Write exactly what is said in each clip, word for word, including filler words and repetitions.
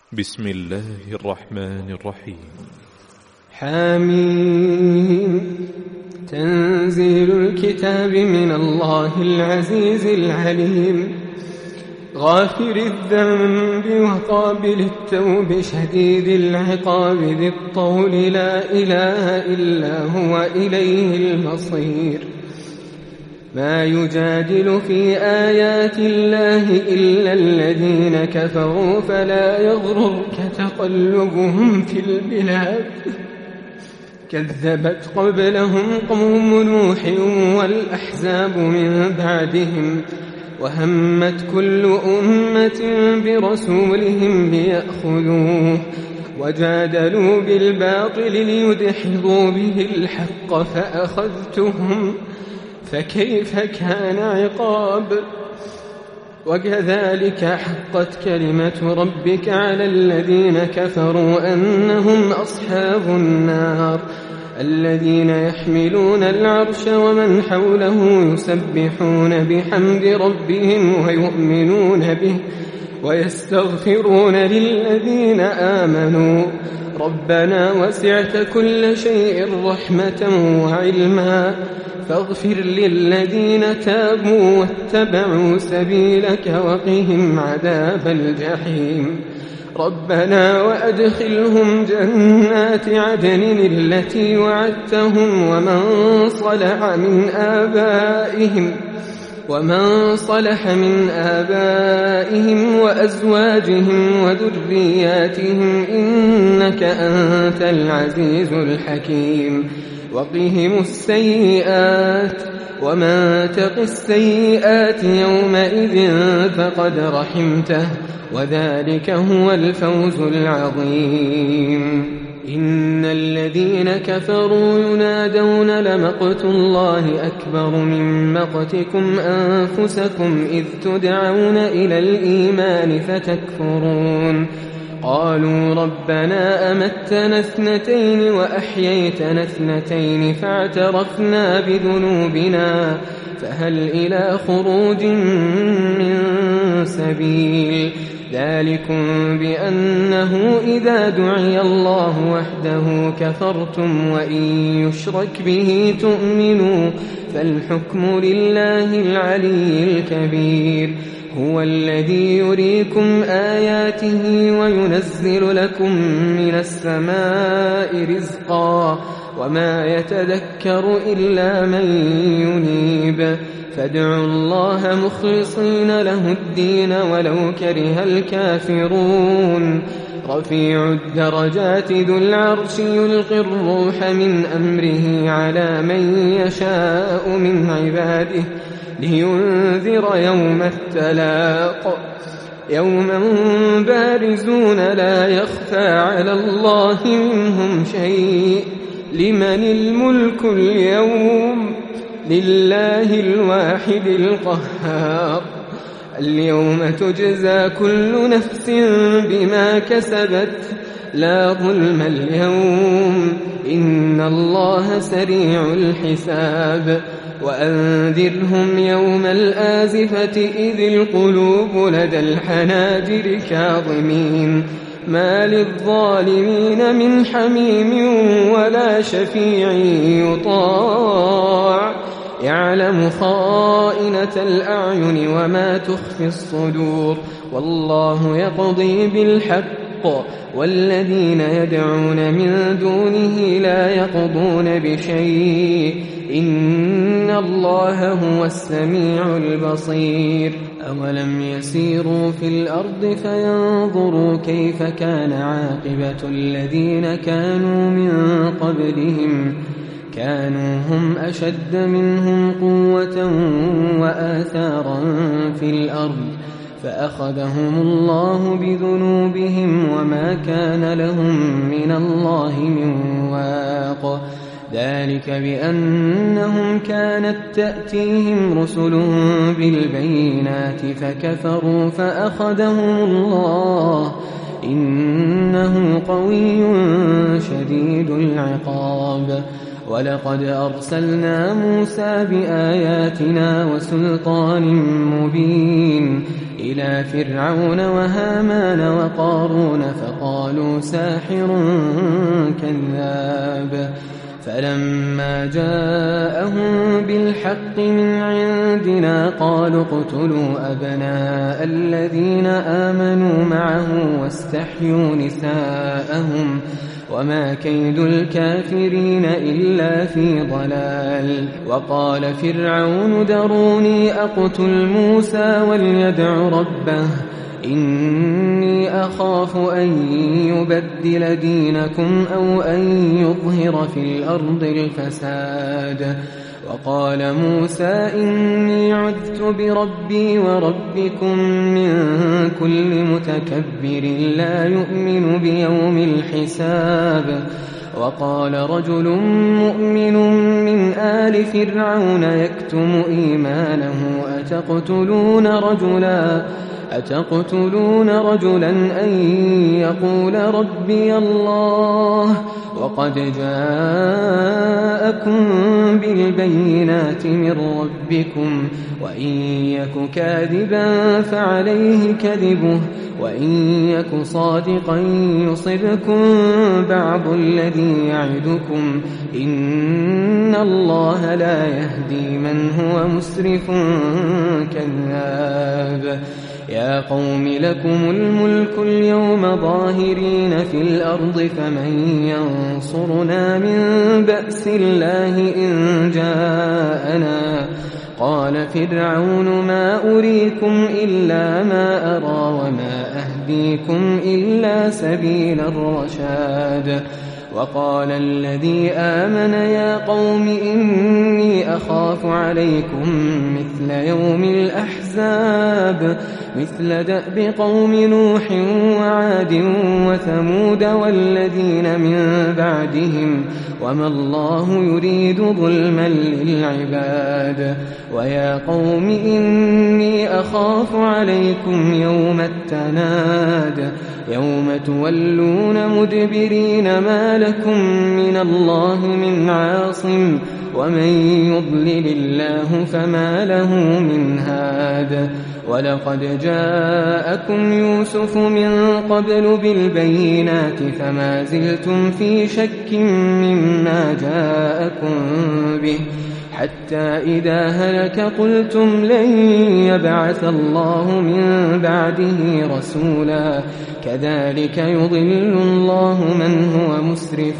بسم الله الرحمن الرحيم. حميم. تنزيل الكتاب من الله العزيز العليم، غافر الذنب وقابل التوب شديد العقاب ذي الطول لا إله إلا هو إليه المصير. ما يجادل في آيات الله إلا الذين كفروا فلا يغررك تقلبهم في البلاد. كذبت قبلهم قوم نوح والأحزاب من بعدهم، وهمت كل أمة برسولهم ليأخذوه، وجادلوا بالباطل ليدحضوا به الحق فأخذتهم فكيف كان عقاب. وكذلك حقت كلمة ربك على الذين كفروا أنهم أصحاب النار، الذين يحملون العرش ومن حوله يسبحون بحمد ربهم ويؤمنون به ويستغفرون للذين آمنوا ربنا وسعت كل شيء رحمة وعلما فاغفر للذين تابوا واتبعوا سبيلك وقهم عذاب الجحيم. ربنا وأدخلهم جنات عدن التي وعدتهم ومن صلح من آبائهم ومن صلح من آبائهم وأزواجهم وذرياتهم إنك أنت العزيز الحكيم. وقهم السيئات ومن تق السيئات يومئذ فقد رحمته وذلك هو الفوز العظيم. إن الذين كفروا ينادون لمقت الله أكبر من مقتكم أنفسكم إذ تدعون إلى الإيمان فتكفرون. قالوا ربنا أمتنا اثنتين وأحييتنا اثنتين فاعترفنا بذنوبنا فهل إلى خروج من سبيل. ذلكم بأنه إذا دعي الله وحده كفرتم وإن يشرك به تؤمنوا فالحكم لله العلي الكبير. هو الذي يريكم آياته وينزل لكم من السماء رزقا وما يتذكر إلا من ينيب. فادعوا الله مخلصين له الدين ولو كره الكافرون. رفيع الدرجات ذو العرش يلقي الروح من أمره على من يشاء من عباده لينذر يوم التلاق. يوم هم بارزون لا يخفى على الله منهم شيء. لمن الملك اليوم؟ لله الواحد القهار. اليوم تجزى كل نفس بما كسبت لا ظلم اليوم إن الله سريع الحساب. وأنذرهم يوم الآزفة إذ القلوب لدى الحناجر كاظمين ما للظالمين من حميم ولا شفيع يطاع. يعلم خائنة الأعين وما تخفي الصدور والله يقضي بالحق والذين يدعون من دونه لا يقضون بشيء إن الله هو السميع البصير. أولم يسيروا في الأرض فينظروا كيف كان عاقبة الذين كانوا من قبلهم كانوا هم أشد منهم قوة وآثارا في الأرض فأخذهم الله بذنوبهم وما كان لهم من الله من واق. ذلك بأنهم كانت تأتيهم رسلهم بالبينات فكفروا فأخذهم الله إنه قوي شديد العقاب. ولقد أرسلنا موسى بآياتنا وسلطان مبين إلى فرعون وهامان وقارون فقالوا ساحر كذاب فلما جاءهم بالحق من عندنا قالوا اقتلوا أبناء الذين آمنوا معه واستحيوا نساءهم وما كيد الكافرين إلا في ضلال. وقال فرعون ذروني أقتل موسى وليدع ربه إني أخاف أن يبدل دينكم أو أن يظهر في الأرض الفساد. وقال موسى إني عذت بربي وربكم من كل متكبر لا يؤمن بيوم الحساب. وقال رجل مؤمن من آل فرعون يكتم إيمانه أتقتلون رجلا أتقتلون رجلا أن يقول ربي الله وقد جاءكم بالبينات من ربكم وإن يك كاذبا فعليه كذبه وإن يك صادقا يصبكم بعض الذي يعدكم إن الله لا يهدي من هو مسرف كذاب. يا قوم لكم الملك اليوم ظاهرين في الأرض فمن ينصرنا من بأس الله إن جاءنا. قال فرعون ما أريكم إلا ما أرى وما أهديكم إلا سبيل الرشاد. وقال الذي آمن يا قوم إني أخاف عليكم مثل يوم الأحزاب مثل دأب قوم نوح وعاد وثمود والذين من بعدهم وما الله يريد ظلما للعباد. ويا قوم إني أخاف عليكم يوم التناد يوم تولون مدبرين ما لكم من الله من عاصم ومن يضلل الله فما له من هاد. ولقد جاءكم يوسف من قبل بالبينات فما زلتم في شك مما جاءكم به حتى إذا هلك قلتم لن يبعث الله من بعده رسولا كذلك يضل الله من هو مسرف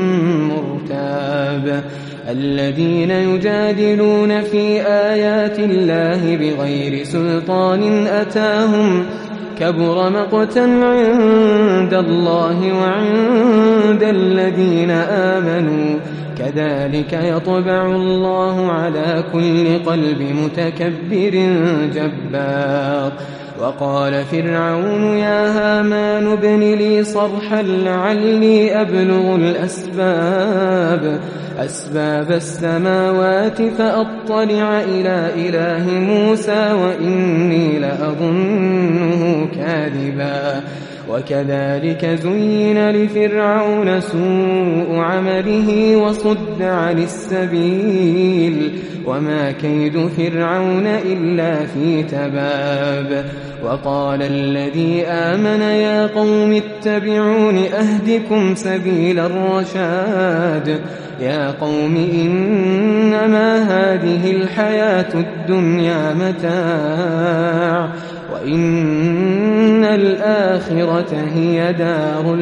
مرتاب. الذين يجادلون في آيات الله بغير سلطان أتاهم كبر مقتا عند الله وعند الذين آمنوا كذلك يطبع الله على كل قلب متكبر جبار. وقال فرعون يا هامان ابن لي صرحا لعلي أبلغ الأسباب أسباب السماوات فأطلع إلى إله موسى وإني لأظنه كاذبا. وكذلك زين لفرعون سوء عمله وصد عن السبيل وما كيد فرعون إلا في تباب. وقال الذي آمن يا قوم اتبعون أهدكم سبيل الرشاد. يا قوم إنما هذه الحياة الدنيا متاع وإن الآخرة هي دار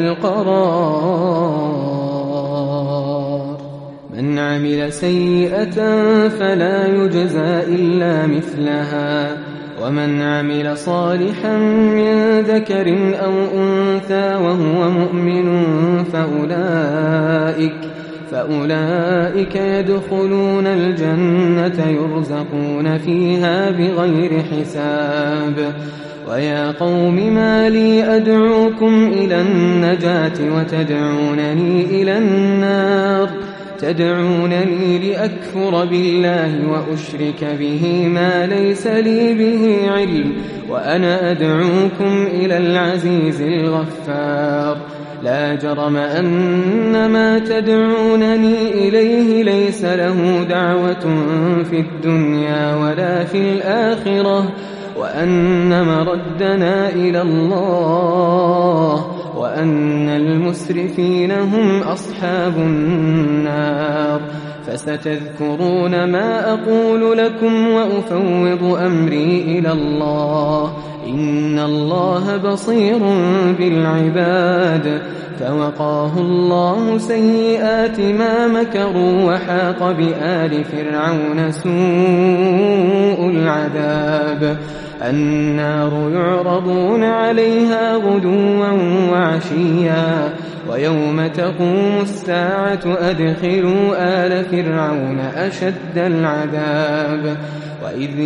القرار. من عمل سيئة فلا يجزى إلا مثلها ومن عمل صالحا من ذكر أو أنثى وهو مؤمن فأولئك فأولئك يدخلون الجنة يرزقون فيها بغير حساب. ويا قوم ما لي أدعوكم إلى النجاة وتدعونني إلى النار تدعونني لأكفر بالله وأشرك به ما ليس لي به علم وأنا أدعوكم إلى العزيز الغفار. لا جرم أن ما تدعونني إليه ليس له دعوة في الدنيا ولا في الآخرة وأن مردنا إلى الله وأن المسرفين هم أصحاب النار. فستذكرون ما أقول لكم وأفوض أمري إلى الله إن الله بصير بالعباد. فوقاه الله سيئات ما مكروا وحاق بآل فرعون سوء العذاب. النار يعرضون عليها غدوا وعشيا ويوم تقوم الساعة أدخلوا آل فرعون أشد العذاب. وإذ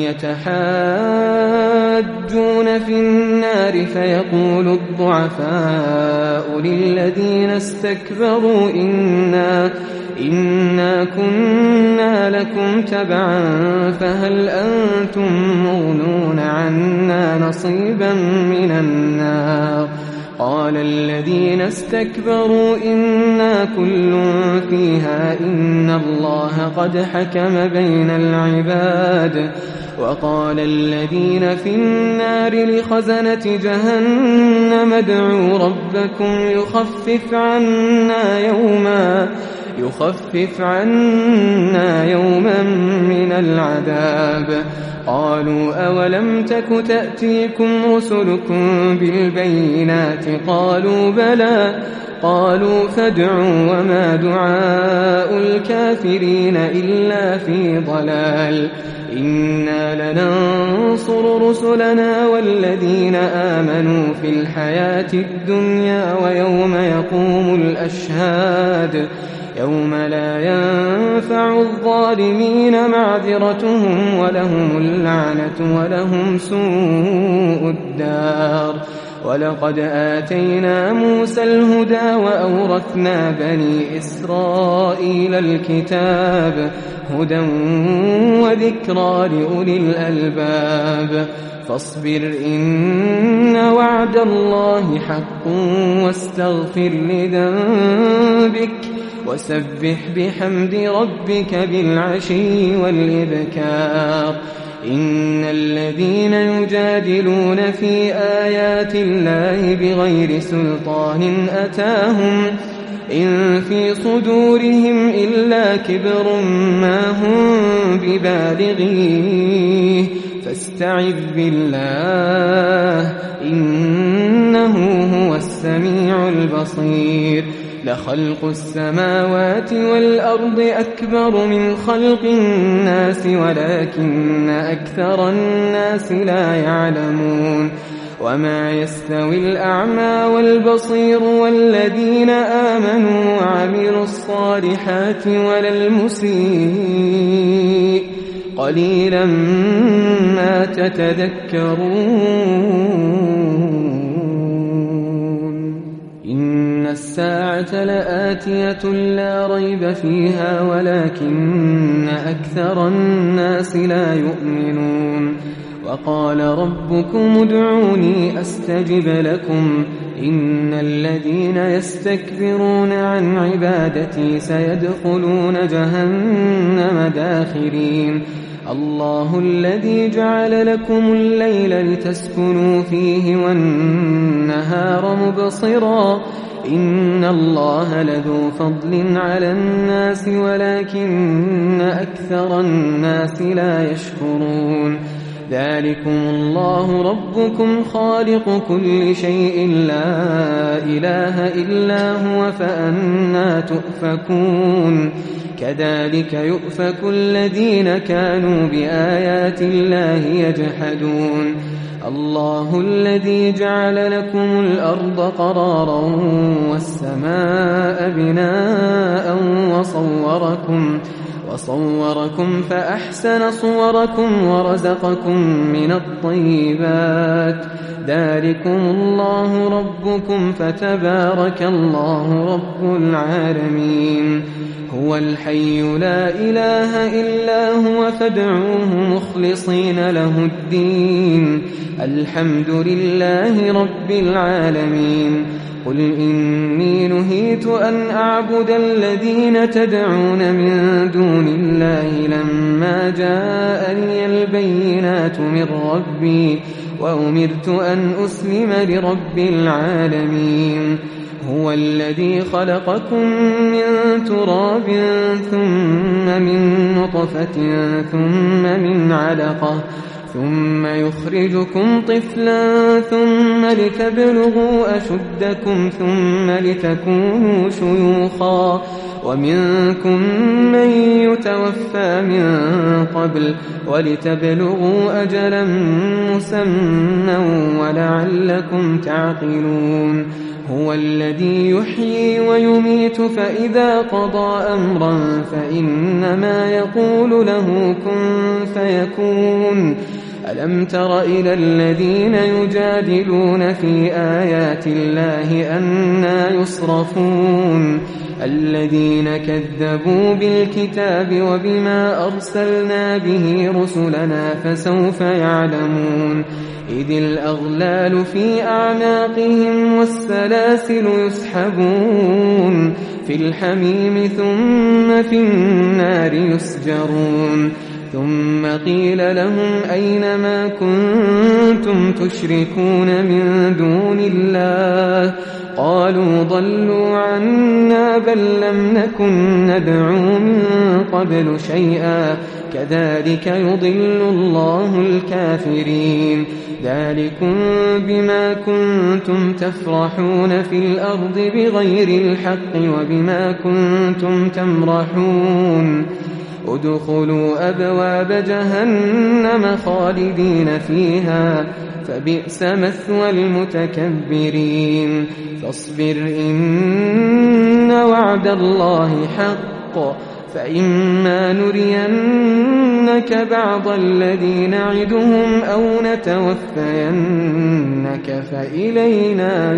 يتحاجون في النار فيقول الضعفاء للذين استكبروا إنا, إنا كنا لكم تبعا فهل أنتم مغنون عنا نصيبا من النار. قال الذين استكبروا إنا كل فيها إن الله قد حكم بين العباد. وقال الذين في النار لخزنة جهنم ادعوا ربكم يخفف عنا يوما يخفف عنا يوما من العذاب. قالوا أولم تك تأتيكم رسلكم بالبينات قالوا بلى قالوا فادعوا وما دعاء الكافرين إلا في ضلال. إنا لننصر رسلنا والذين آمنوا في الحياة الدنيا ويوم يقوم الأشهاد يوم لا ينفع الظالمين معذرتهم ولهم اللعنة ولهم سوء الدار. ولقد آتينا موسى الهدى وأورثنا بني إسرائيل الكتاب هدى وذكرى لأولي الألباب. فاصبر إن وعد الله حق واستغفر لذنبك وسبح بحمد ربك بالعشي والإبكار. إن الذين يجادلون في آيات الله بغير سلطان أتاهم إن في صدورهم إلا كبر ما هم ببالغيه فاستعذ بالله إنه هو السميع البصير. لخلق السماوات والأرض أكبر من خلق الناس ولكن أكثر الناس لا يعلمون. وما يستوي الأعمى والبصير والذين آمنوا وعملوا الصالحات ولا المسيء قليلا ما تتذكرون. إن الساعة لآتية لا ريب فيها ولكن أكثر الناس لا يؤمنون. وقال ربكم ادعوني أستجب لكم إن الذين يستكبرون عن عبادتي سيدخلون جهنم داخرين. الله الذي جعل لكم الليل لتسكنوا فيه والنهار مبصرا إن الله لذو فضل على الناس ولكن أكثر الناس لا يشكرون. ذلكم الله ربكم خالق كل شيء لا إله إلا هو فأنى تؤفكون. كذلك يؤفك الذين كانوا بآيات الله يجحدون. الله الذي جعل لكم الأرض قرارا والسماء بناء وصوركم وصوركم فأحسن صوركم ورزقكم من الطيبات. ذلكم الله ربكم فتبارك الله رب العالمين. هو الحي لا إله إلا هو فادعوه مخلصين له الدين الحمد لله رب العالمين قل إني نهيت أن أعبد الذين تدعون من دون الله لما جاءني البينات من ربي وأمرت أن أسلم لرب العالمين هو الذي خلقكم من تراب ثم من نطفة ثم من علقة ثم يخرجكم طفلا ثم لتبلغوا أشدكم ثم لتكونوا شيوخا ومنكم من يتوفى من قبل ولتبلغوا أجلا مسمى ولعلكم تعقلون هو الذي يحيي ويميت فإذا قضى أمرا فإنما يقول له كن فيكون ألم تر إلى الذين يجادلون في آيات الله أنى يصرفون الذين كذبوا بالكتاب وبما أرسلنا به رسلنا فسوف يعلمون إذ الأغلال في أعناقهم والسلاسل يسحبون في الحميم ثم في النار يسجرون ثم قيل لهم أين ما كنتم تشركون من دون الله قالوا ضلوا عنا بل لم نكن ندعو من قبل شيئا كذلك يضل الله الكافرين ذلكم بما كنتم تفرحون في الأرض بغير الحق وبما كنتم تمرحون ادخلوا أبواب جهنم خالدين فيها فبئس مثوى المتكبرين فاصبر إن وعد الله حق فإما نرينك بعض الذي نعدهم أو نتوفينك فإلينا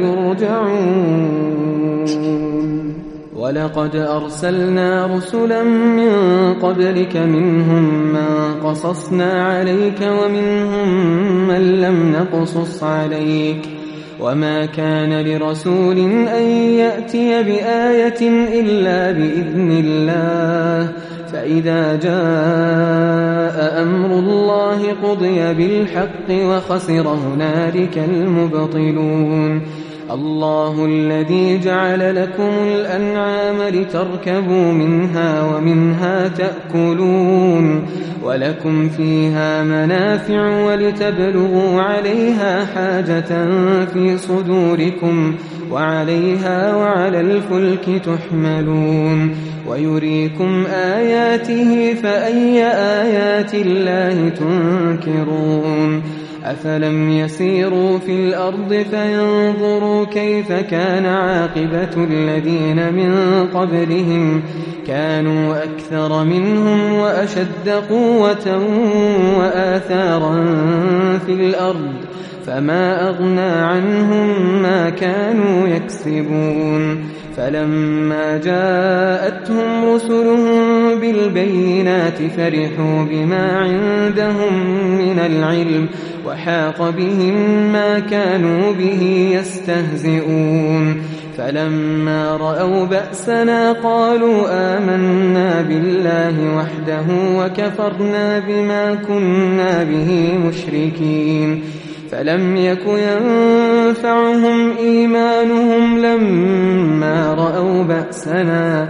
يرجعون ولقد أرسلنا رسلا من قبلك منهم من قصصنا عليك ومنهم من لم نقصص عليك وما كان لرسول أن يأتي بآية إلا بإذن الله فإذا جاء أمر الله قضي بالحق وخسر هنالك المبطلون الله الذي جعل لكم الأنعام لتركبوا منها ومنها تأكلون ولكم فيها منافع ولتبلغوا عليها حاجة في صدوركم وعليها وعلى الفلك تحملون ويريكم آياته فأي آيات الله تنكرون أفلم يسيروا في الأرض فينظروا كيف كان عاقبة الذين من قبلهم كانوا أكثر منهم وأشد قوة وآثارا في الأرض فما أغنى عنهم ما كانوا يكسبون فلما جاءتهم رسلهم بالبينات فرحوا بما عندهم من العلم وحاق بهم ما كانوا به يستهزئون فلما رأوا بأسنا قالوا آمنا بالله وحده وكفرنا بما كنا به مشركين فلم يك ينفعهم إيمانهم لما رأوا بأسنا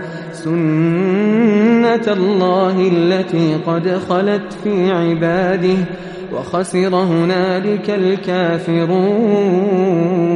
سنة الله التي قد خلت في عباده وخسر هنالك الكافرون